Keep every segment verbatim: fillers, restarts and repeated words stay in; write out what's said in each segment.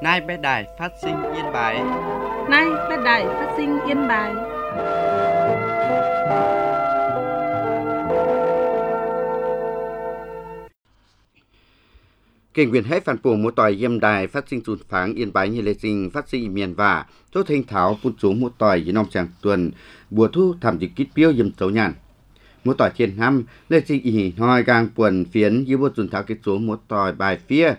Nay bé đài phát sinh Yên Bái. Nay bé đài phát sinh Yên Bái. Kinh quyền hết phản phủ một tỏi Yên Đài phát sinh sụt pháng Yên Bái như lệ sinh phát sinh miền và chốt thanh tháo phun xuống một tỏi dưới nòng tràng tuần bùa thu thảm dịch kít piêu dầm xấu nhàn. Một tỏi thiên năm lệ sinh ý hoi gang quần phiến dưới bột dùn tháo kết số một tỏi bài phía.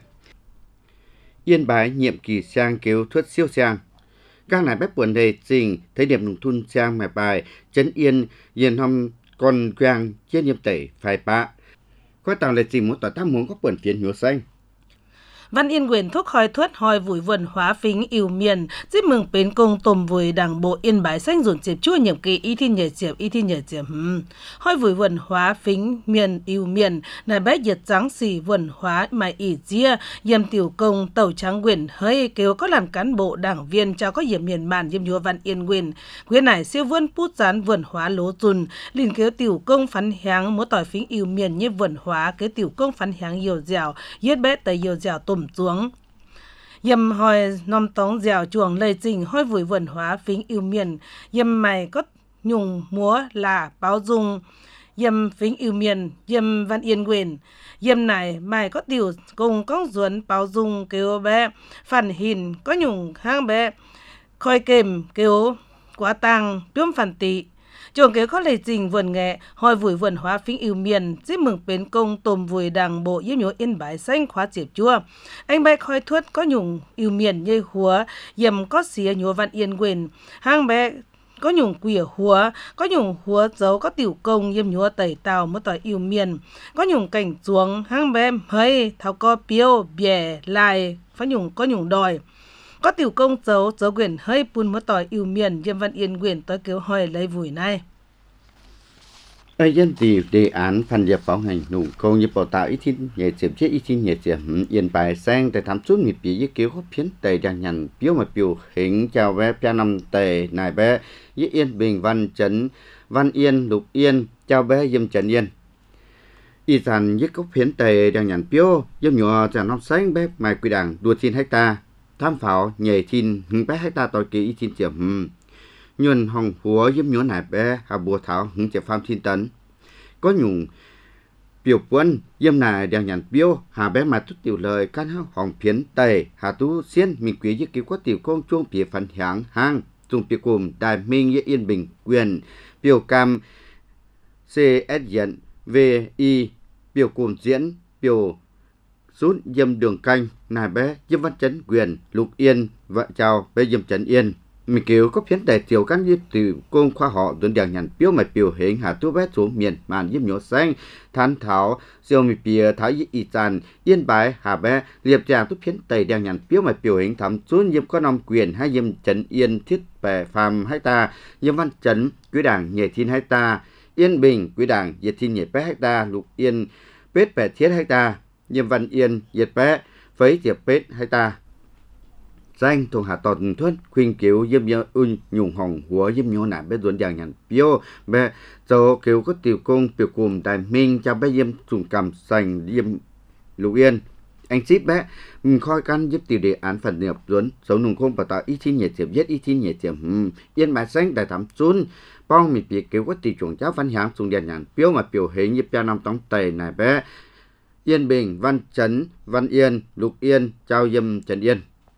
Yên Bái nhiệm kỳ sang kêu thuất siêu sang. Các này bếp buồn đề trình thấy điểm nông thun sang mẹ bài chấn yên yên hông con quang trên nhiệm tẩy phải bạ. Có tàng lệ trình một tỏi tam muốn có buồn phiến nhúa xanh. Văn Yên quyền thúc hoi thuất hoi vùi vườn hóa phính yêu miền giúp mừng bến công tôm vùi đảng bộ Yên Bái xanh dồn chếp chua nhiệm kỳ y thiên nhờ chếp y thiên nhờ chếp hoi vùi vườn hóa phính miền yêu miền này bé giật trắng xì vườn hóa mày ỉ chia yếm tiểu công tàu trắng quyền hơi kêu có làm cán bộ đảng viên cho có yếm miền màn yếm nhua Văn Yên quyền quyền này siêu vườn pút rán vườn hóa lố dùn liền kêu tiểu công phán háng múa tỏi phính yêu miền như vườn hóa cái tiểu công phán háng nhiều dẻo yết bé tây nhiều dẻo tôm xuống yếm hoi nom tống dẻo chuồng lời trình hoi vùi vườn hóa phính yêu miền yếm mày có nhung múa là báo dung yếm phính yêu miền yếm Văn Yên quyền yếm này mày có tiểu cùng con duẩn báo dung kêu bé phản hình có nhung hang bé khoi kềm kêu quá tăng biếm phản tị trường kế có lệ trình vườn nghệ hoi vùi vườn hóa phính yêu miền giúp mừng bến công tôm vùi đảng bộ yếm nhúa Yên Bái xanh khóa chếp chua anh bé khoi thuất có nhung yêu miền như húa yếm có xía nhúa Văn Yên quyền hang bé có nhung quỷ húa có nhung húa dấu có tiểu công yếm nhúa tẩy tàu một tỏi yêu miền có nhung cảnh chuông hang bé hơi tháo co piêu bè lại phải nhung có nhung đòi có tiểu công dấu dấu quyền hơi pun một tỏi yêu miền yếm Văn Yên quyền tới kêu hỏi lấy vùi này ở dân tỷ đề án phần dẹp bảo hành nụ công như bảo tạo ý thiên nhẹ chém chết ý thiên nhẹ chém Yên Bái sang tại thám chút nghiệp bị kêu có phiến tề đang nhằn biểu mà biểu hình chào bé pia năm tề này bé với Yên Bình Văn Trấn Văn Yên Lục Yên chào bé Diêm Trấn Yên y sản với có phiến tề đang nhằn biểu yếm nhỏ trả năm xanh bé mai quy đảng đua thiên hecta tham pháo nhẹ thiên hứng bé hecta tội kỳ ý thiên chém nhuần hồng húa yếm nhúa nải bé hà bùa thảo hứng chẹp pham thiên tấn có nhung biểu quân yếm nải đèo nhàn biểu hà bé mà chút tiểu lời can hao hồng phiến tây hà tú xiên mình quý với cứu có tiểu công chuông phía phần háng hang dùng phía cùng đại minh với Yên Bình quyền biểu cam cs diễn vi biểu cùng diễn biểu rút yếm đường canh nải bé yếm Văn Trấn quyền Lục Yên vợ chào bé yếm Trấn Yên mình kêu có phiến đại tiểu căn như từ công khoa họ tuần đèn nhàn biểu mà biểu hiện hà tu bé xuống miền màn yếm nhổ xanh than thảo siêu mi bìa thái y tràn Yên Bái hà bé liệp tràng tu phiến tây đèn nhàn biểu mà biểu hiện thắm xuống yếm có năm quyền hai yếm Trấn Yên thiết bè phàm hai ta yếm Văn Trấn quý đảng nhẹ thiên hai ta Yên Bình quý đảng diệt thiên nhẹ bé hai ta Lục Yên bết bè thiết hai ta yếm Văn Yên diệt bé với diệt bết hai ta danh thùng hạ tọt thuất khuyên cứu yếm nhớ un nhung hồng húa yếm nhúa nải bé duẩn đèn nhàn biểu bé dấu kêu có tiểu công biểu cùng đại minh cho bé yếm trùng cầm sành yếm Lục Yên anh ship bé mình khoi căn giúp tiểu đề án phần nghiệp duẩn sống nùng không bảo tạo ý thiên nhẹ tiệm nhất ý thiên nhẹ tiệm Yên Bái xanh đại thám chun bong mình bị kêu có tiểu chủng cháu văn háng trùng đèn nhàn biểu mà biểu hình như pia năm tống tây này bé Yên Bình Văn Trấn Văn Yên Lục Yên chào yếm Trấn Yên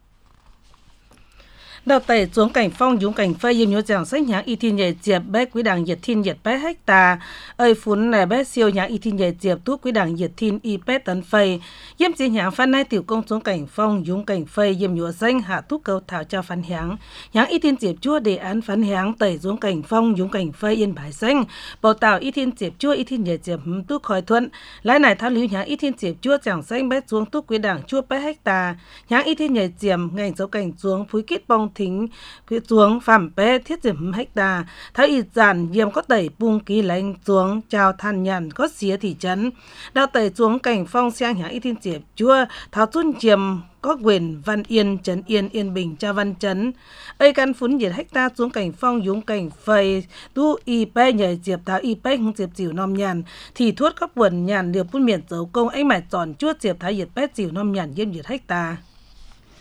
đào tẩy xuống cảnh phong dũng cảnh phơi yếm nhúa giảng sách nháng y thiên nhẹ diệp bé quý đảng diệt thiên diệt bé hecta ơi phun này bé siêu nháng y thiên nhẹ diệp tú quý đảng diệt thiên y bé tấn phơi yếm chỉ nháng phan nay tiểu công xuống cảnh phong dũng cảnh phơi yếm nhúa danh hạ tú cầu thảo cho phán háng nháng y thiên diệp chua đề án phán háng tẩy xuống cảnh phong dũng cảnh phơi Yên Bái xanh bảo tạo y thiên diệp chua y thiên nhẹ diệp tú khoi thuận lái này tháo liu nháng y thiên diệp chua giảng sách bé xuống tú quý đảng chua bé hecta nháng y thiên nhẹ diệp ngành dấu cảnh xuống phúi kết bong thính quyết xuống phạm bé thiết diệm hecta thái y giản yếm có tẩy bung ký lãnh xuống chào than nhàn có xía thị trấn đào tẩy xuống cảnh phong sang nháng y thiên diệp chua tháo chun chiềm có quyền Văn Yên Trấn Yên Yên Bình cho Văn Trấn ấy căn phun diệt hecta xuống cảnh phong dũng cảnh phơi tu y pe nhảy diệp tháo y pe không diệp chịu nom nhàn thì thuốc các buồn nhàn điều phun miền dấu công anh mải tròn chuốt diệp thái diệt pe chịu nom nhàn yếm diệt hecta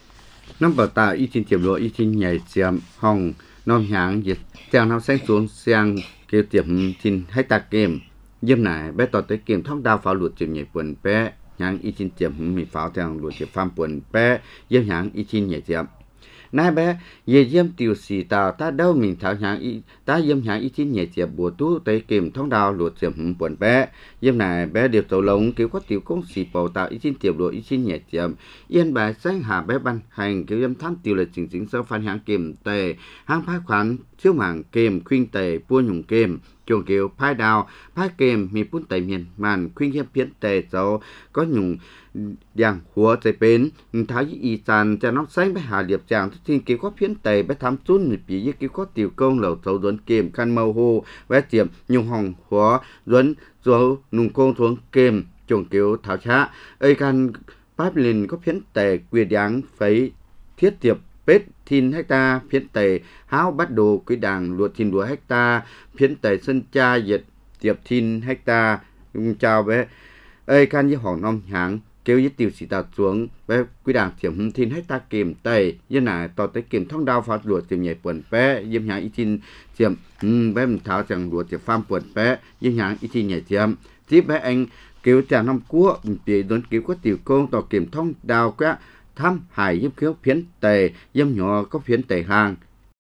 năm bảo tàu y tin tiệm lúa y tin nhảy chiếm hồng nom háng dịch theo năm sáng xuống sang kêu tiệm tin hay ta kem dâm này bé tỏ tới kem thông đào pháo lụt tiệm nhảy quần bé háng y tin tiệm mì pháo theo lụt tiệm phàm quần bé dâm háng y tin nhảy chiếm nãy bé về dâm tiêu xì tàu ta đâu mình thảo háng y ta dâm háng y tin nhảy chiếm bùa tú tới kem thông đào lụt tiệm quần bé dâm này bé điều tàu lồng kêu có tiểu công xì bảo tàu y tin tiệm lụa y tin nhảy chiếm yên bài sáng hạ bé ban hành kêu dâm tham tiêu là chỉnh chỉnh sơ phan háng kem tề háng phá khoản chiếu mảng kem khuyên tề bua nhung kem chuồng kêu phái đào phái kem mi pun tề miền màn khuyên hiệp phiến tề dấu có nhung giang hùa tề bến thái y sàn cho nó sáng bé hà điệp chàng thức thiên kêu có phiến tề bé tham chun nhịp bị kêu có tiểu công lẩu dấu duẩn kem khăn màu hồ bé tiệm nhung hồng hùa duẩn dấu nung công xuống kem chuồng kêu thảo chá ấy can pháp linh có phiến tề quyền đáng phải thiết tiệp bết thiên hecta phiến tề háo bắt đồ quý đảng luật thiên đùa hecta phiến tề sân cha dịch tiệp thiên hecta chào bé ơi can với hòn non hạng kêu với tiêu sĩ tạt xuống bé quý đảng tiệm thiên hecta kìm tề với nãy tỏ tới kìm thông đao phạt luật tiệm nhảy quần bé với nhà y thiên tiệm bé mình tháo chẳng luật tiệm phàm quần bé với nhà y thiên nhảy tiệm tiếp bé anh kêu trả năm cua bị đốn kêu có tiểu công tỏ kìm thông đao quá thăm hải giúp khiếu phiến tề dâm nhỏ có phiến tề hàng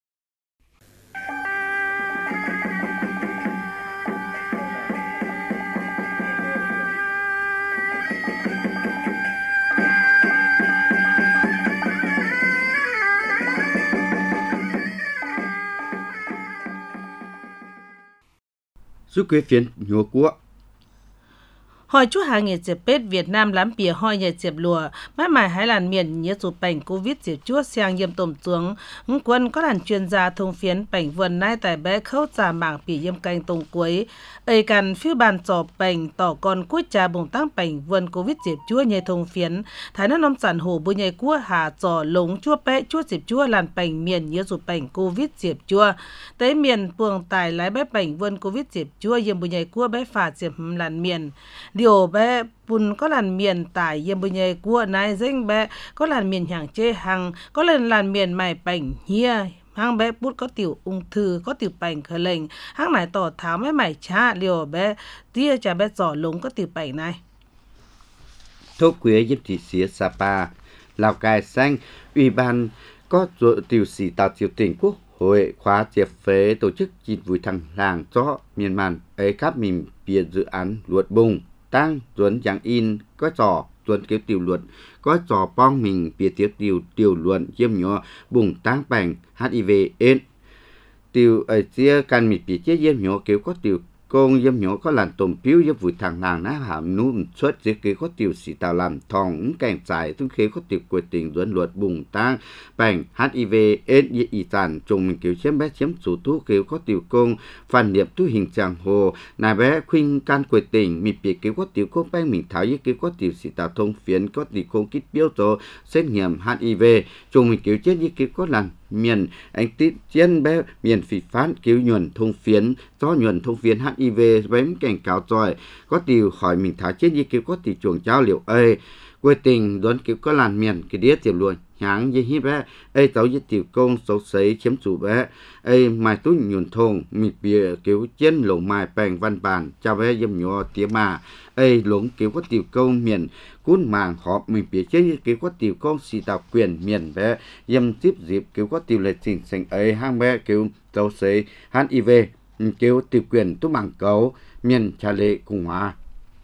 giúp quế phiến nhỏ cua hỏi chú hàng nghề dẹp bết Việt Nam lắm bìa hỏi nghề dẹp lùa mãi mãi hãy làn miền nhớ dù bệnh Covid dẹp chúa sang yêm tổm xuống ứng quân có làn chuyên gia thông phiến bệnh vườn nai tại bé khâu trả mạng bìa yêm canh tông cuối ấy cần phiêu bàn trò bệnh tỏ con cuối trà bồng tăng bệnh vườn Covid dẹp chúa nhờ thông phiến thái nó nông sản hồ bùi nhờ cua hà trò lống chúa bé chúa dẹp chúa làn bệnh miền nhớ dù bệnh Covid dẹp chúa tới miền buồng tài lái bé bệnh vườn Covid dẹp chúa yêm bùi nhờ cua bé phà dẹp làn miền điều bé bùn có làn miền tải yêm bùi nhầy cua nai danh bé có làn miền hàng chê hàng có lần làn miền mày bảnh hia hàng bé bút có tiểu ung thư có tiểu bảnh khờ lệnh hàng này tỏ tháo mấy mày cha liều bé tia cha bé giỏ lúng có tiểu bảnh này thốt quế giúp thị xía Sapa Lào Cai xanh ủy ban có tiểu sĩ tạo tiểu tỉnh quốc hội khóa triệt phế tổ chức dịch vụ thằng làng cho miền màn ấy khắp mình bìa dự án luật bùng tăng duẩn giảng in có trò duẩn kéo tiểu luật có trò bong mình bìa tiếp tiểu tiểu luận chiêm nhỏ bùng tăng bành hát i vê AIDS tiểu ở chia can mịt bìa chế chiêm nhỏ kéo có tiểu công yếm nhỏ có làn tôm piếu yếm vùi thằng làng ná hàm nút xuất dưới kế có tiểu sĩ tạo làm thòng cảnh giải tung khế có tiểu quyết tình duẩn luật bùng tăng bành hát i vê AIDS y y tàn trùng mình kiểu chiếm bé chiếm chủ thu kéo có tiểu công phản niệm tu hình chàng hồ nà bé khuyên can quyết tình mịt bìa kéo có tiểu công bang mình tháo dưới kế có tiểu sĩ tạo thông phiến có tiểu công kích biếu cho xét nghiệm hát i vê trùng mình kiểu chết dưới kế có làn miền anh tít chiến bé miền phỉ phán cứu nhuần thông phiến do nhuần thông phiến hát i vê bém cảnh cáo rồi có điều hỏi mình thả chết như kiểu có tỷ chuồng trao liệu ơi quê tình đón kiểu có làn miền cái đĩa tiểu luôn háng như hít bé ê tấu với tiểu công xấu xấy chiếm chủ bé ê mai túi nhuần thôn mịt bìa kiểu chiến lồng mai bèn văn bản cho bé dâm nhỏ tía mà ê lũng kiểu có tiểu công miền cún màng họp mình bìa chế như kiểu có tiểu công xì tạo quyền miền bé dâm tiếp dịp kiểu có tiểu lệ trình thành ấy hang bé kiểu xấu xấy hát i vê kiểu tiểu quyền tú bằng cấu miền trà lệ cùng hòa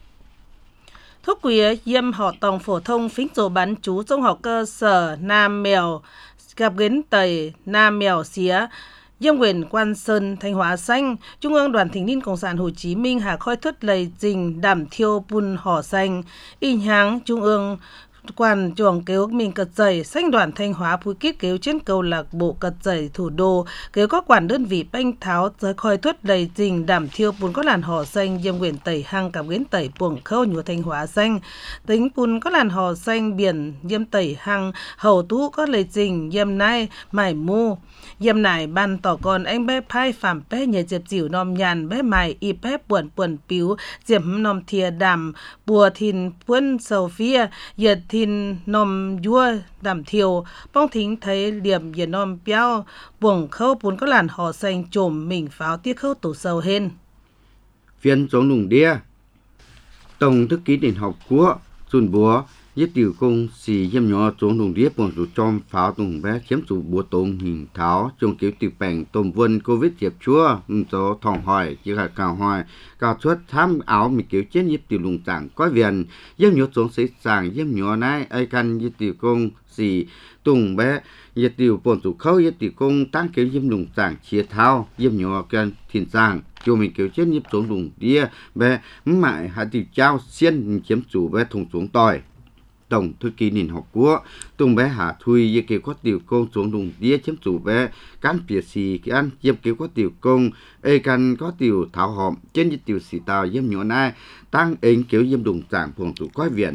thuốc quỷ yêm họ tòng phổ thông phính dồ bắn chú trung học cơ sở Nam Mèo gặp gến tầy Nam Mèo xía Yêm quyền Quan Sơn Thanh Hóa xanh Trung ương Đoàn Thanh niên Cộng sản Hồ Chí Minh hà khoi thất lầy trình đảm thiêu bùn hỏ xanh y nháng Trung ương quan chuồng kéo mình cật dày xanh đoàn Thanh Hóa phú kít kéo trên câu lạc bộ cật dày thủ đô kéo có quản đơn vị banh tháo giới khoi thuất đầy trình đảm thiêu bùn có làn hò xanh yêm quyền tẩy hang cảm biến tẩy buồng khâu nhùa Thanh Hóa xanh tính bùn có làn hò xanh biển yêm tẩy hang hầu tú có lệ trình yêm nai mải mu yêm nải ban tỏ còn anh bé phai phạm bé nhờ diệp dịu nom nhàn bé mài y bé buồn buồn piếu diệp nom thìa đàm bùa thìn quân sầu phia yệt thi thìn nòm vua đảm thiều bong thính thấy liềm yên nòm béo buồng khâu bốn có làn họ xanh trồm mình pháo tiết khâu tổ sầu hên phiên chống lùng đĩa tổng thư ký điện học của Xuân Búa nhất tiểu công xì dâm nhỏ chống lùng đĩa buồng chủ trong pháo tùng bé chiếm chủ búa tông hình tháo trong kiểu tiểu bèn tôm vân covid diệp chúa cho thòng hỏi chỉ là cào hỏi cào suất tham áo mình kiểu chết nhất tiểu lùng chẳng có viện dâm nhỏ chống xây sàng dâm nhỏ này ai căn nhất tiểu công xì tùng bé nhất tiểu buồng chủ khâu nhất tiểu công tăng kiểu dâm lùng chẳng chia thao dâm nhỏ cần thiền sàng cho mình kiểu chết nhịp xuống lùng đĩa bé mãi hạ tiểu trao xiên chiếm chủ bé thùng xuống tỏi tổng thư ký nền học của tùng bé hạ thui như kiểu có tiểu công xuống lùng đĩa chiếm chủ bé cán phía xì cái ăn chiếm kiểu có tiểu công ê căn có tiểu thảo hòm trên như tiểu xì tàu dâm nhỏ này tăng ảnh kiểu dâm lùng chẳng phòng chủ coi viện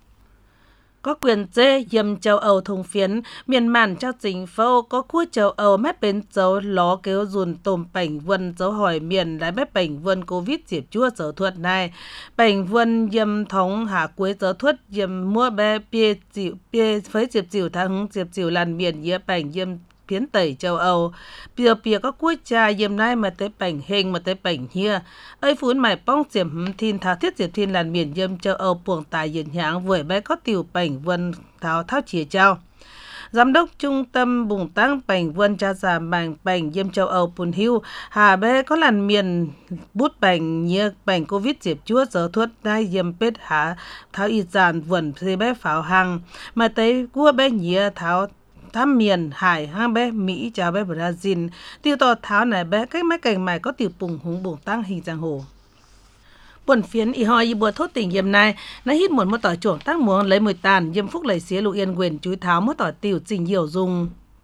có quyền dê dâm châu Âu thùng phiến miền màn cho chính phủ có khu châu Âu mép bên dấu ló kéo dùn tôm bảnh vân dấu hỏi miền lái mép bảnh vân covid diệp chúa dấu thuật này bảnh vân dâm thống hạ cuối dấu thuật dâm mua bé bia chịu bia phấy diệp chịu thắng diệp chịu làn miền dĩa bảnh dâm phiến tẩy châu Âu bìa bìa có quốc gia dâm nay mà tới bảnh hình mà tới bảnh hia ấy phún mày bong diệm thiên tháo thiết diệp thiên làn miền dâm châu Âu buồng tài diện hãng với bé có tiểu bảnh vân tháo tháo chìa trao giám đốc trung tâm bùng tăng bảnh vân cha già bảnh bảnh dâm châu Âu Pun Hiu hà bé có làn miền bút bảnh nhia bảnh covid diệp chúa giờ thuốc nay dâm pết há tháo y giàn vườn xe bé pháo hàng mà tới cua bé nhia tháo thăm miền hải hang bé Mỹ chào bé Brazil tiêu to tháo này bé cách mấy cảnh mày có tiểu bùng húng bùng tăng hình giang hồ buồn phiến y hoi y bùa thốt tình yếm này nó hít một một tỏi chuồng tác muống lấy mùi tàn yếm phúc lấy xía lục yên quyền chúi tháo một tỏi tiểu trình hiểu dùng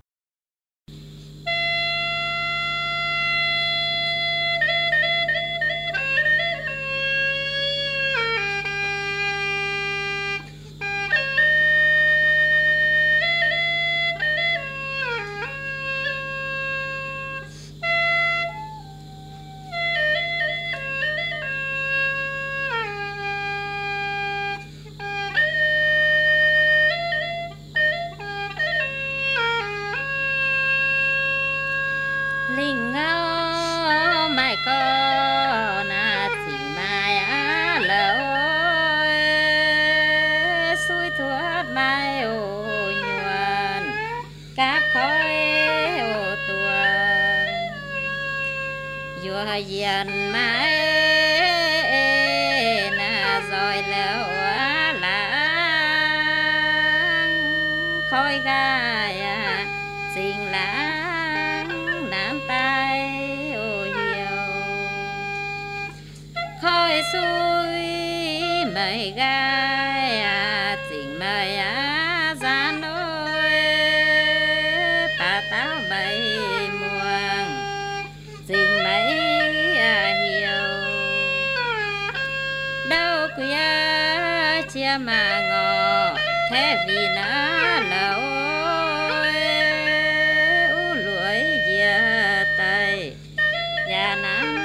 linh ngao mai có na chỉ mai á lỡ suy thuốc mai ô nhuận các khói ô tuần vừa dần mai na rồi lỡ lá khói gai xinh lá khói xuôi mây gai à tình mây á ra nôi bà táo mây muông tình mây à hiểu đâu khuya chia mà ngọ thế vì nó lâu u lưỡi dìa tay nhà nắng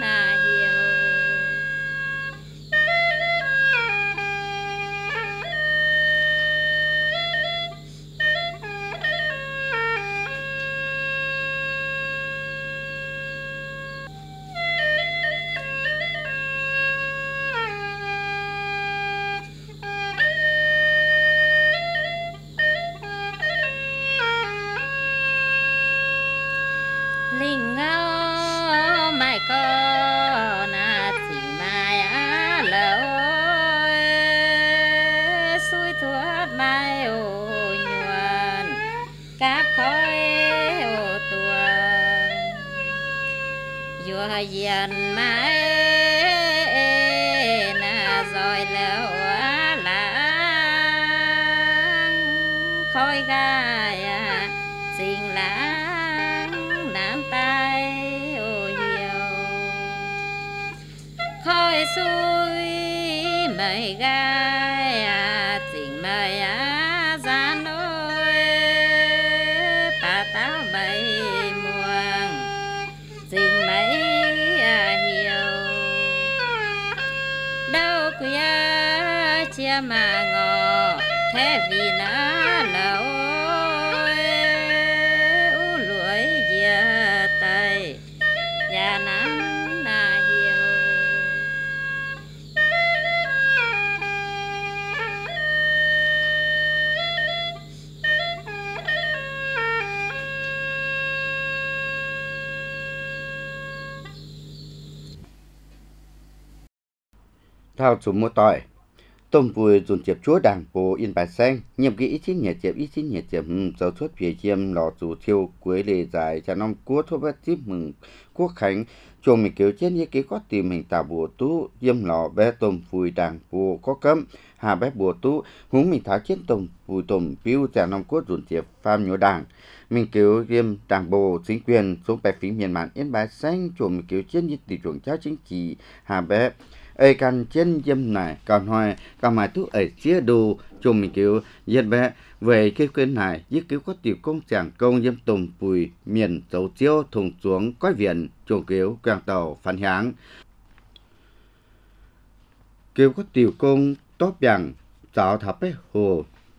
linh ngao mai có na tình mai á lỡ suy thuốc mai ô nhuận các khói ô tuần vừa dần mai na rồi lỡ lá khói gai xinh lá khói xuôi mây gai à tình mây á ra nôi bà táo mây muông tình mây à hiểu đâu khuya chia mà ngọ thế vì nó là ôi u lưỡi giờ tay nhà nắng là hiểu thao chủ mua tỏi tôm vui dùn chẹp chúa đảng bộ yên bài xanh nhiệm kỳ ít chín nhẹ chẹp ít chín nhẹ chẹp dấu xuất phía chiêm lò chủ thiêu cuối lề dài cho năm cua thô bát tiếp mừng quốc khánh chuồng mình kiểu trên như cái có tìm mình tạo bùa tú diêm lò bé tôm vui đảng bộ có cấm hà bé bùa tú húng mình tháo chết tôm vui tôm biêu cho năm cua dùn chẹp pham nhổ đảng mình kiểu diêm đảng bộ chính quyền xuống bài phím miền mạn yên bài xanh chuồng mình kiểu trên như tỷ chuồng cháu chính trị hà bé ấy căn trên dâm này còn hỏi còn mà tú ấy chia đồ chung mình kiểu dân bé về cái quyền này giúp cứu có tiểu công chẳng công dâm tùng bùi miền dấu chiếu thùng xuống coi viện chung kiểu quang tàu phản háng kiểu có tiểu công tốt bằng giáo thập bé hồ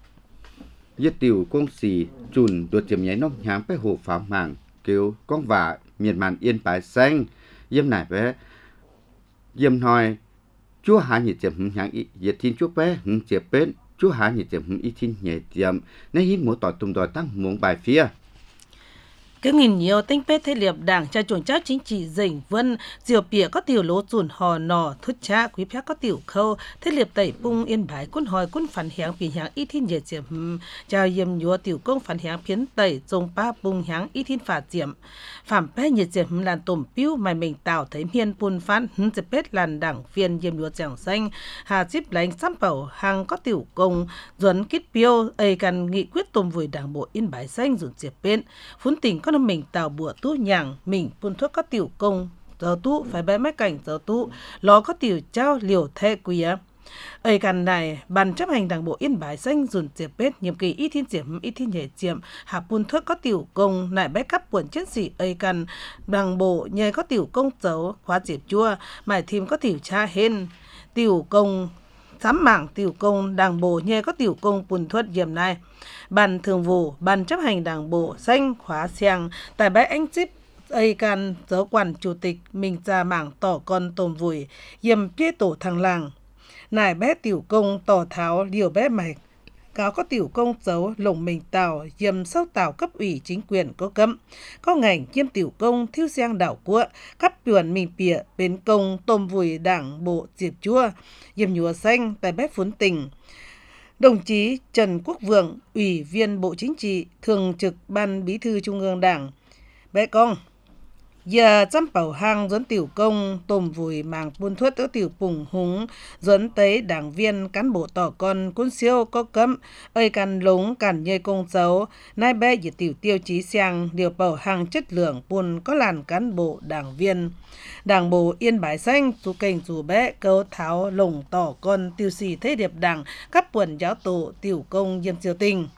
giúp tiểu công xì chùn đột chìm nháy nóc nhám bé hồ phạm mạng kiểu con vả miền màn yên bài xanh dâm này bé dâm hỏi chúa hạ nhiệt chậm hứng hạng ý nhiệt thiên chúa bé hứng chẹp bên chúa hạ nhiệt chậm hứng ý thiên nhẹ chậm nên hít mũi tỏi tùng đòi tăng muốn bài phía cái nghìn nhiều tinh pết thế liệp đảng cha chuồng cháu chính trị dình vân diều bịa có tiểu lỗ chuồn hò nò thút cha quý phép có tiểu khâu thế liệp tẩy bung yên bái quân hỏi quân phản h향 vì h향 ít thiên nhiệt chiếm chào yếm nhúa tiểu công phản h향 phiến tẩy trông ba bung h향 ít thiên phạt chiếm phạm bé nhiệt chiếm làn tổm piu mày mình tạo thấy miên pun phán hứng chếp pết làn đảng viên yếm nhúa chẳng xanh hà chip lánh xăm bảo hàng có tiểu công duẩn kít piu ấy cần nghị quyết tôm vùi đảng bộ yên bái xanh dùn chếp bên phun tỉnh có mình tạo bùa tú nhàng mình phun thuốc có tiểu công giờ tú phải bé máy cảnh giờ tú ló có tiểu trao liều thê quìa ấy gần này ban chấp hành đảng bộ yên bái xanh dùn chẹp bết nhiệm kỳ ít thiên chiếm ít thiên nhẹ chiếm hạ phun thuốc có tiểu công lại bé cắp buồn chiến sĩ ấy gần đảng bộ nhờ có tiểu công dấu khóa chẹp chua mải thêm có tiểu cha hên tiểu công sắm mạng tiểu công đảng bộ nhờ có tiểu công phun thuốc diệm này ban thường vụ ban chấp hành đảng bộ xanh khóa xiang tại bãi anh chip ấy can giáo quản chủ tịch mình ra mảng tỏ con tôm vùi yểm phía tổ thằng làng nài bé tiểu công tỏ tháo liều bé mạch cáo có tiểu công dấu lồng mình tàu yểm sâu tàu cấp ủy chính quyền có cấm có ngành kiêm tiểu công thiếu giang đảo của cấp tuyển mình bịa bên công tôm vùi đảng bộ diệp chua yểm nhúa xanh tại bé phốn tình. Đồng chí Trần Quốc Vượng, Ủy viên Bộ Chính trị, Thường trực Ban Bí thư Trung ương Đảng. Bé con, giờ chăm bảo hàng dẫn tiểu công, tôm vùi màng buôn thuất ở tiểu phùng húng, dẫn tới đảng viên cán bộ tỏ con cuốn siêu có cấm, ơi càn lúng càn nhây công dấu, nai bé dự tiểu tiêu chí sang điều bảo hàng chất lượng buôn có làn cán bộ đảng viên. Đảng bộ yên bái xanh chú kênh dù bé câu tháo lồng tỏ con tiêu xì thế điệp đảng cấp quần giáo tổ tiểu công diêm siêu tình.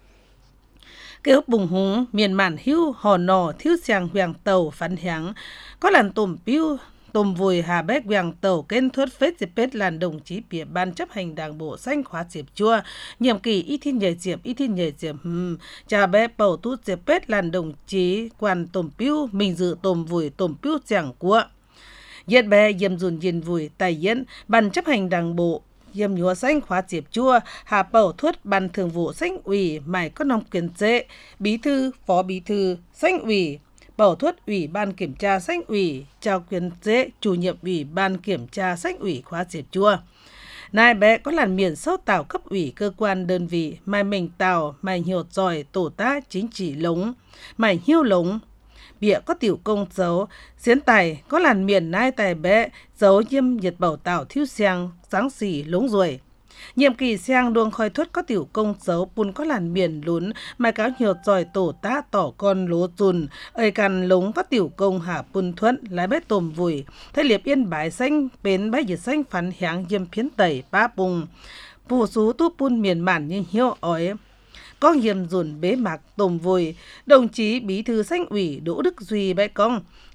Kêu bùng húng miền màn hưu hò nò thiếu xiang hoàng tàu phán h향 có làn tôm piu tôm vùi hà bét hoàng tàu kênh thuất phết dịp pết làn đồng chí bìa ban chấp hành đảng bộ xanh khóa diệp chua nhiệm kỳ ít thiên nhảy diệp ít thiên nhảy diệp hmm. Cha bé bầu tút dịp pết làn đồng chí quan tôm piu mình dự tôm vùi tôm piu chẳng của Yết bé yếm dùn yên vùi tài yến ban chấp hành đảng bộ yếm nhúa xanh khóa diệp chua hà bầu thuất ban thường vụ xanh ủy mải có nông quyền chế bí thư phó bí thư xanh ủy bầu thuất ủy ban kiểm tra xanh ủy trao quyền chế chủ nhiệm ủy ban kiểm tra xanh ủy khóa diệp chua nai bé có làn miền sâu tàu cấp ủy cơ quan đơn vị mai mình tàu mai hiểu giỏi tổ tá chính trị lống mày hiêu lống bịa có tiểu công dấu xiến tài có làn miền nai tài bé dấu nhiêm nhiệt bảo tảo thiếu xiang sáng xỉ lống ruồi nhiệm kỳ xiang đuông khoi thuất có tiểu công dấu bùn có làn miền lún mai cáo nhiều giỏi tổ tá tỏ con lố dùn ơi càn lống có tiểu công hạ bùn thuẫn lái bé tôm vùi thay liệp yên bái xanh bến bái nhiệt xanh phán h향 diêm phiến tẩy ba bùng phù sú tu bùn miền mản như hiếu ói có hiểm dùn bế mạc tôm vùi đồng chí bí thư xanh ủy Đỗ Đức Duy bé con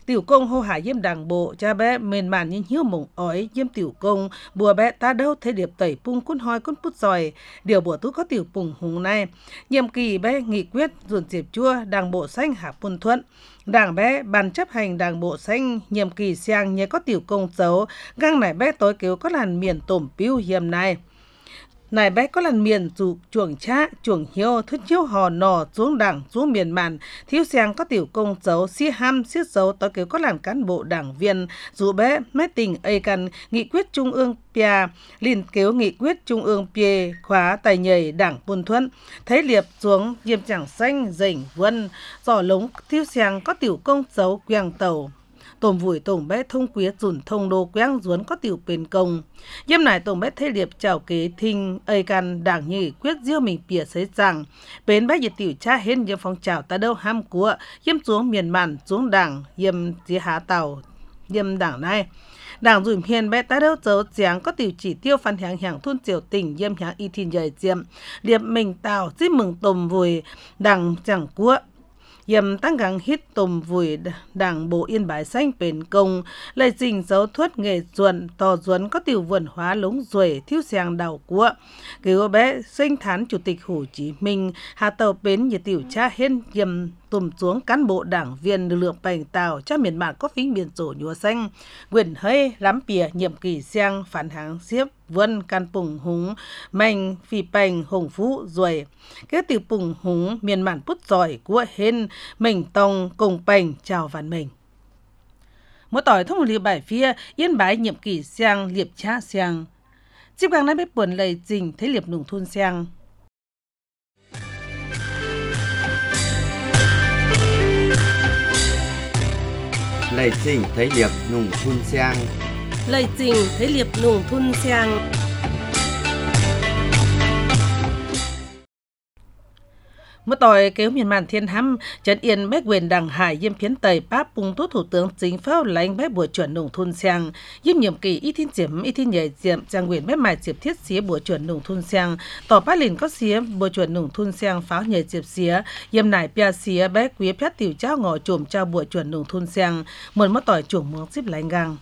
tiểu công hô hải yếm đảng bộ cha bé mền màn như hiếu mộng ói yếm tiểu công bùa bé ta đâu thế điệp tẩy pung cún hoi cún pút giỏi điều bùa tú có tiểu pùng hùng này nhiệm kỳ bé nghị quyết ruột diệp chua đảng bộ xanh hạ quân thuận đảng bé ban chấp hành đảng bộ xanh nhiệm kỳ sang nhớ có tiểu công xấu gang này bé tối cứu có làn miền tổm piu hiểm này này bé có lần miền dù chuồng cha chuồng hiếu thức chiếu hò nò xuống đảng xuống miền màn thiếu sang có tiểu công xấu xí ham xiết xấu tới kiểu có làm cán bộ đảng viên dù bé mấy tình ấy cần nghị quyết trung ương pia liên kéo nghị quyết trung ương pia khóa tài nhảy đảng buôn thuận thấy liệp xuống diêm chẳng xanh rỉnh vân giỏ lống thiếu sang có tiểu công xấu quang tàu tôm vùi tổng bé thông quyết dùn thông đô quang duốn có tiểu bền công yếm này tổng bé thế liệp chào kế thinh ơi can đảng nhị quyết diêu mình bìa sấy rằng bến bé dịch tiểu cha hên yếm phong trào ta đâu ham của yếm xuống miền màn xuống đảng yếm dưới hạ tàu yếm đảng này đảng dùm hiền bé ta đâu dấu giáng có tiểu chỉ tiêu phản hàng hàng thôn triều tỉnh yếm hàng y thiên dời diệm liệp mình tàu giúp mừng tôm vùi đảng chẳng của yếm tăng gắng hít tùm vùi đảng bộ Yên Bái xanh bền công lời trình dấu thuất nghề ruộn tò duấn có tiểu vườn hóa lống ruồi thiếu sang đào của cứu bé sinh thán chủ tịch Hồ Chí Minh hạ tàu bến như tiểu cha hên yếm tùm xuống cán bộ đảng viên lực lượng bành tàu cho miền bản có phính biển sổ nhúa xanh quyền hơi lắm bìa nhiệm kỳ sang phản hàng xiếp vân can pùng húng mạnh phi bành hồng phú ruồi cái tiểu pùng húng miền bản bút giỏi của hên mình tông cùng bành chào vạn mình mỗi tỏi thông liệp bài phía Yên Bái nhiệm kỳ sang liệp cha sang chip gang nói bếp buồn lời trình thấy liệp nùng thôn sang lời trình thấy liệp nùng thun sang lời trình thấy liệp nùng thun sang Một tỏi kéo miền màn thiên hăm, trấn yên bách quyền đảng hải yêm phiến tây Pháp bùng tốt thủ tướng chính pháp lãnh bách bùa chuẩn nông thôn sang yêm nhiệm kỳ y thiên diệm y thiên nhảy diệm trang quyền bách mài diệp thiết xía bùa chuẩn nông thôn sang tỏ bát lìn có xía bùa chuẩn nông thôn sang pháo nhảy diệp xía yêm nải pia xía bách quý phét tiểu trao ngõ trùm trao bùa chuẩn nông thôn sang một mất tỏi chuồng mương xếp lãnh gang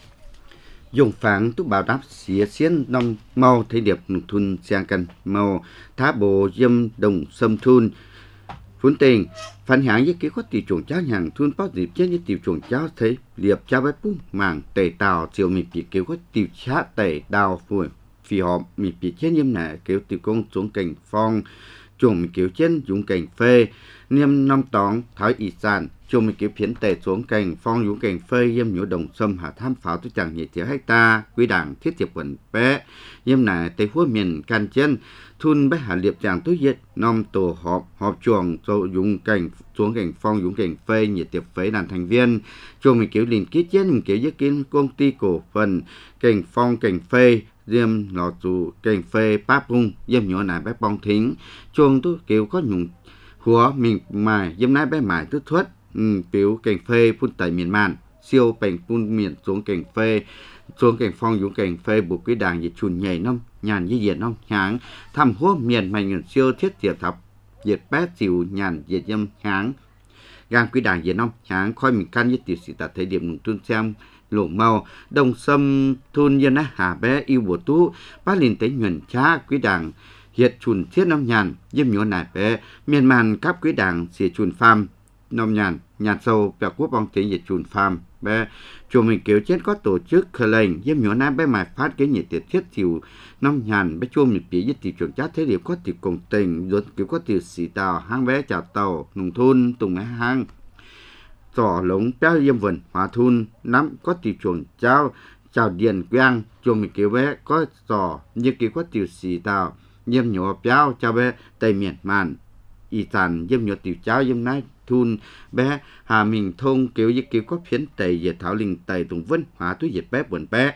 dùng phán tu bảo đáp xía xiên nông mau thấy điệp thun sang cần mau thá bộ dâm đồng sâm thun phun tình phản hạng với kế có tiểu chuồng cháo hàng thun bao dịp trên với tiểu chuồng cháo thấy điệp cha bái bung mảng tẩy tàu chiều mì bị kế có tiểu chá tẩy đào phổi phì họ mì bị trên nhâm nè kéo tiểu công xuống cành phong chuồng mì kéo trên dùng cành phê niêm năm tóng thái y sản chuồng mì kéo phiến tẩy xuống cành phong dùng cành phê yêm nhũ đồng sâm hạ tham pháo tôi chẳng nhị thiếu hecta quý đảng thiết tiệp quần bé yêm nè tây phú miền can chân thun bé hạ liệp chàng tối diệt nom tổ họp họp chuồng rồi dùng cành xuống cành phong dùng cành phê nhiệt tiệp phế đàn thành viên chuồng mì kéo liền ký trên mì kéo với kiến công ty cổ phần cành phong cành phê diêm lò dù cành phê páp bung diêm nhỏ này bé bong thính chuồng tôi kéo có nhung húa mình mài diêm nái bé mài tức thuất ừ, biểu cành phê phun tẩy miền màn siêu bành phun miền xuống cành phê xuống cành phong dùng cành phê buộc cái đàng dịch chùn nhảy năm nhàn với diệt năm háng thăm húa miền mày ngần siêu thiết diệt thập diệt bé chịu nhàn diệt dâm háng gang quý đàng diệt năm háng khoi mình căn với tiểu sĩ tạ thời điểm nông thôn xem lộ màu đồng sâm thôn nhân á hà bé yêu bùa tú bá liền tới nhuần cha quý đàng hiệt chùn thiết năm nhàn diêm nhỏ nải bé miền màn các quý đảng xỉa chùn pham năm nhàn nhàn sâu bèo quốc bong tiếng hiệt chùn pham bé chùa mình kiểu chết có tổ chức khờ lệnh diêm nhỏ nải bé mài phát cái nhiệt tiết thiết chịu năm nhàn bé chùa mình bị với tiểu trưởng chát thế điểm có tiểu công tình rồi kiểu có tiểu xỉ tàu hang bé chào tàu nông thôn tùng bé hang tỏ lống béo diêm vườn hóa thun nắm có tiểu trưởng cháo chào điền quang chùa mình kiểu bé có tỏ như kiểu có tiểu xỉ tàu diêm nhỏ béo cho bé tây miền màn y sản diêm nhỏ tiểu cháu diêm nái thun bé hà mình thông kiểu như kiểu có phiến tây diệt thảo linh tây tùng vân hóa túi diệt bé buồn bé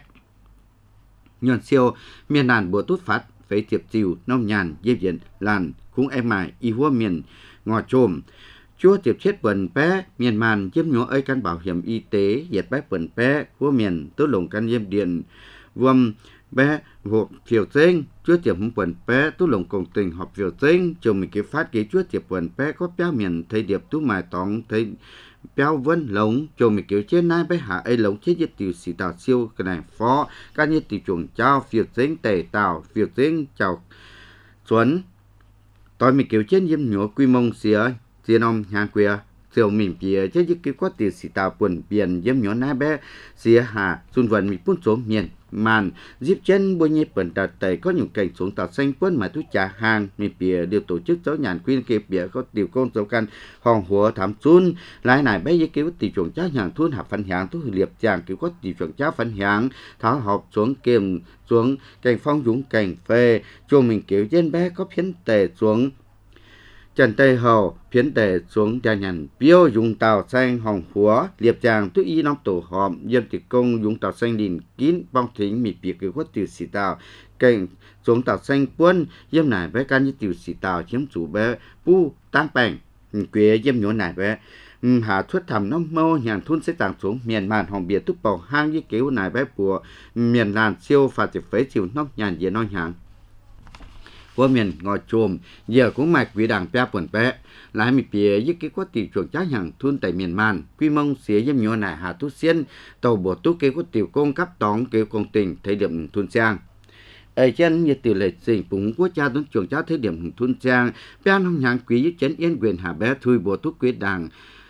nhọn siêu miền nàn bùa tốt phát phải tiệp chiều nông nhàn diêm diện làn cũng em mài y hua miền ngò trồm chúa tiệp chết buồn bé miền màn diêm nhỏ ấy căn bảo hiểm y tế diệt bé buồn bé hua miền tốt lồng căn diêm điện vuông bé hộp phiếu danh chúa tiệp hùng quần bé tú lồng công tình họp phiếu danh cho mình cái phát cái chúa tiệp quần bé có béo miền thấy điệp tú mài tòng thấy béo vân lồng cho mình kiểu trên nai bé hạ ấy lồng chết nhất tiểu sĩ tàu siêu cái này phó các nhất tiểu chuồng trao phiếu danh tề tàu phiếu danh chào xuân tôi mình kiểu trên yếm nhổ quy mông xía xía nom hàng quê siêu mình bìa chết nhất cái quát tiểu sĩ tàu quần biển yếm nhổ nai bé xía hạ xuân vận mình phun số miền màn giúp chân bôi nhẹ bẩn đặt tẩy có những cảnh xuống tàu xanh quân mà tôi trả hàng mình bìa điều tổ chức giáo nhàn quyên kịp bìa có điều công giáo căn hòn hùa thảm chun lại này bây giờ cứu tỷ chuẩn cháu nhàn thun hạp phân hạng tôi liệp chàng cứu có tỷ chuẩn cháu phân hạng tháo họp xuống kiềm xuống cảnh phong dũng cảnh phê cho mình cứu trên bé có phiến tề xuống trần tây hầu phiến tề xuống nhà nhàn biêu dùng tàu xanh hòn húa liệp chàng tôi y nóng tổ hòm dân tỷ công dùng tàu xanh đình kín bong thính mì bìa cứu có tiểu sĩ tàu cảnh xuống tàu xanh quân yếm này bé can như tiểu sĩ tàu chiếm chủ bé pu tăng bèn quê yếm nhổ này bé hạ thuất thầm nó mô nhàn thun sẽ tàng xuống miền màn hòn bìa túc bầu hang với kiểu này bé của miền làn siêu phạt chỉ phế chiều nóc nhàn dễ nói hàng của miền ngồi chùm giờ cũng mạch quỷ đảng pe quần pe lại mi bìa với cái có tiểu chuồng trái hàng thun tại miền man quy mông xía yếm nhổ này hạ tu xiên tàu bộ tu cái có tiểu công cấp tòng kiểu công tình thấy điểm thun sang ở trên như tiểu lệ sinh cũng quốc gia tuấn chuồng trái thấy điểm thun sang pe năm hàng quý với chấn yên quyền hạ bé thui bộ tu quỷ đảng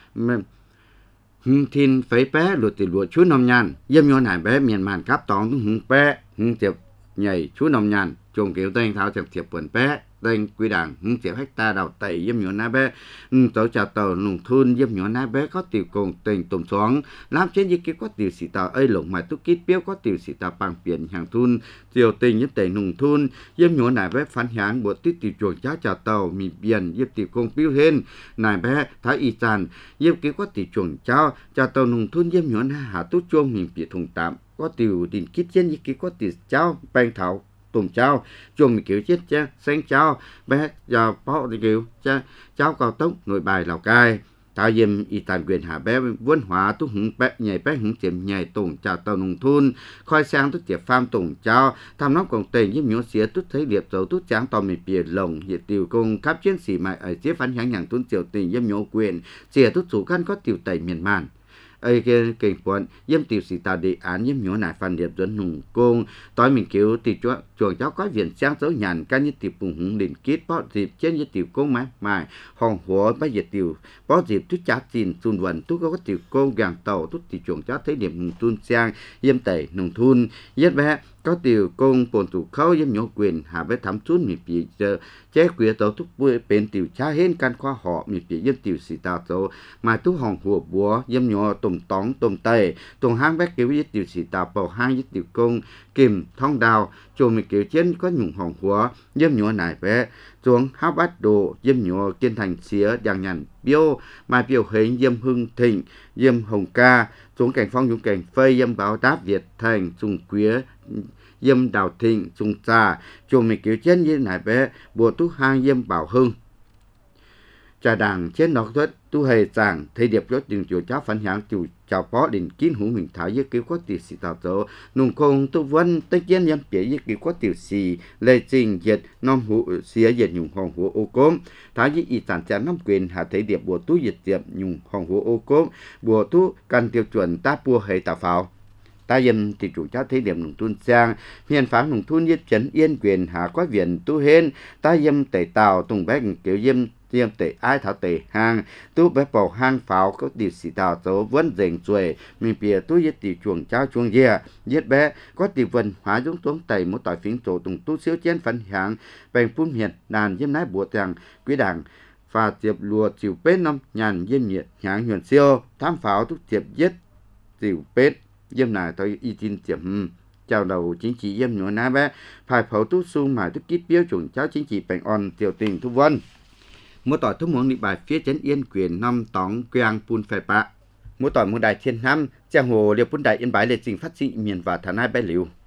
thiên phải bé luật tiểu luật chú nông nhàn yếm nhổ này bé miền man cấp tòng hưng bé hưng tiệp nhảy chú nông nhàn chuồng kiểu tên tháo chập thiệp quần bé tên quy đảng hưng triệu hecta đào tẩy yếm nhổ ná bé tổ chào tàu nông thôn yếm nhổ ná bé có tiểu công tình tôm xoắn làm trên như kia có tiểu sĩ tàu ấy lồng mài túc kít béo có tiểu sĩ tàu bằng biển hàng thôn tiểu tình nhất tẩy nông thôn yếm nhổ ná bé phán hạng bộ tít tiểu chuồng cháo chào tàu mì biển yếm tiểu công béo hên ná bé thái y sàn yếm kia có tiểu chuồng cháo chào tàu nông thôn yếm nhổ ná hạ túc chuông mì biển thùng tạm có tiểu đình kít trên như kia có tiểu cháo bang thảo tôm cháo chuồng mình kiểu chết cha xanh cháo bé giờ bao thì kiểu cha cháo cao tốc nội bài Lào Cai tại dìm y tàn quyền hạ bé vốn hóa tu hứng bé nhảy bé hứng tiệm nhảy tùng chào tàu nông thôn khoi sang tu tiệp farm tùng cháo tham nóc còn tiền với miếu xía tu thấy điệp dấu tu tráng tàu mình bìa lồng nhiệt tiểu công khắp chiến sĩ mại ở chế phán nhãn nhàng tuân tiểu tình với miếu quyền xía tu chủ căn có tiểu tẩy miền man ấy cái cảnh quận yếm tiểu sĩ tàu đề án yếm nhổ nải phản điệp dẫn nùng công tối mình kêu tiểu chuộng chuồng cháu có viện sang dấu nhàn ca như tiểu bùng hùng đỉnh kết bó dịp trên như tiểu công mái mài hòn hùa bây giờ tiểu bó dịp tu chá chín tuôn vận tu có tiểu công gàng tàu tu tiểu chuồng cháu thấy điểm hùng tuôn sang yếm tẩy nùng thun yết bé có tiểu công bồn tủ khâu yếm nhổ quyền hạ bé thắm chút mình bị giờ chế quyền tàu tu bùi bên tiểu cha hên can khoa họ mình bị yếm tiểu sĩ tàu dấu mà tu hòn hùa búa yếm nhổ tùng tóng tùng tây tùng hang bé kêu với tiểu sĩ tàu bầu hang với tiểu công kim thông đào cho mình kiểu trên có nhung hòn húa yếm nhổ nải bé xuống háp bát đồ yếm nhổ kiên thành xía đàng nhàn biêu mà biêu hình yếm hưng thịnh yếm hồng ca xuống cảnh phong dùng cảnh phây yếm báo đáp Việt thành dùng quía yếm đào thịnh dùng trà cho mình kiểu trên như nải bé bộ tú hang yếm bảo hưng trà đàng trên nọ thất tu hề giảng thấy điệp cho từng chủ cháu phản hạng chủ chào phó đình kín hữu mình thảo với kiểu có tiểu sĩ tàu dấu nung công tu vân tất nhiên nhằm bể với kiểu có tiểu sĩ lê trình diệt nom hữu xía diệt nhung hòn hữu ô cốm thảo với y sản trả năm quyền hạ thấy điệp bùa tu diệt diệp nhung hòn hữu ô cốm bùa tu cần tiêu chuẩn ta bùa hệ tạo pháo ta dâm thì chủ cháu thấy điểm nông thôn sang hiền phán nông thôn nhất trấn yên quyền hạ có viện tu hên ta dâm tẩy tàu tùng bé kiểu dâm tiêm tẩy ai thảo tẩy hang tu bé bầu hang pháo có tiểu sĩ tàu số vẫn dành xuề mình bìa tu giết tiểu chuồng cháu chuồng dìa giết bé có tiểu vân hóa giống xuống tẩy một tỏi phiến tổ tùng tu xíu chén phấn hạng bèn phun hiền đàn dâm nái bùa tàng quý đảng và tiệp lùa chiều pết năm nhàn dâm nhiệt hạng huyền siêu tham pháo tu tiệp giết tiểu pết dâm này tôi y tin tiệm chào đầu chính trị dâm nhổ ná bé phải phẫu tu su mà tu kíp biếu chuồng cháu chính trị bèn on tiểu tình thu vân mỗi tỏi thu muốn đi bài phía chấn yên quyền năm tóng quang pun phê bạ mỗi tỏi mỗi đại thiên năm giang hồ liệp pun đại yên bái lệ trình phát trị miền và thả nai bé liu